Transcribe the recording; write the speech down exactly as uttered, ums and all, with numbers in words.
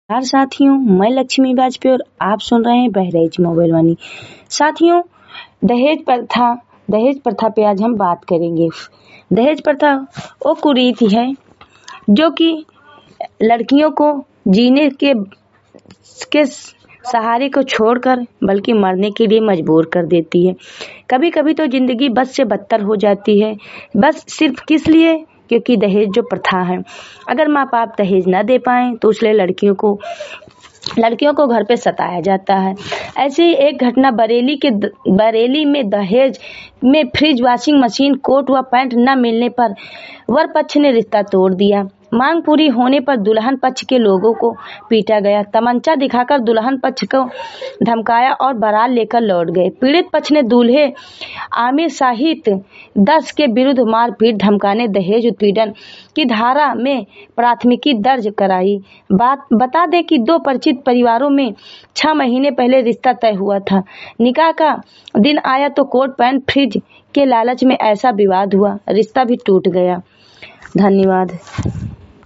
यार साथियों, मैं लक्ष्मी वाजपेयी और आप सुन रहे हैं बहराइच मोबाइल वाणी। साथियों, दहेज प्रथा दहेज प्रथा पे आज हम बात करेंगे। दहेज प्रथा वो कुरीति है जो कि लड़कियों को जीने के के सहारे को छोड़कर बल्कि मरने के लिए मजबूर कर देती है। कभी कभी तो जिंदगी बस से बदतर हो जाती है, बस सिर्फ किस लिए, क्योंकि दहेज जो प्रथा है। अगर माँ बाप दहेज न दे पाएं तो इसलिए लड़कियों को लड़कियों को घर पे सताया जाता है। ऐसी ही एक घटना बरेली के बरेली में दहेज में फ्रिज, वॉशिंग मशीन, कोट व पैंट न मिलने पर वर पक्ष ने रिश्ता तोड़ दिया। मांग पूरी होने पर दुल्हन पक्ष के लोगों को पीटा गया, तमंचा दिखाकर दुल्हन पक्ष को धमकाया और बारात लेकर लौट गए। पीड़ित पक्ष ने दूल्हे आमिर शाहिद दस के विरुद्ध मारपीट, धमकाने, दहेज उत्पीड़न की धारा में प्राथमिकी दर्ज कराई। बात बता दें कि दो परिचित परिवारों में छह महीने पहले रिश्ता तय हुआ था। निकाह का दिन आया तो कोट पैंट फ्रिज के लालच में ऐसा विवाद हुआ, रिश्ता भी टूट गया। धन्यवाद।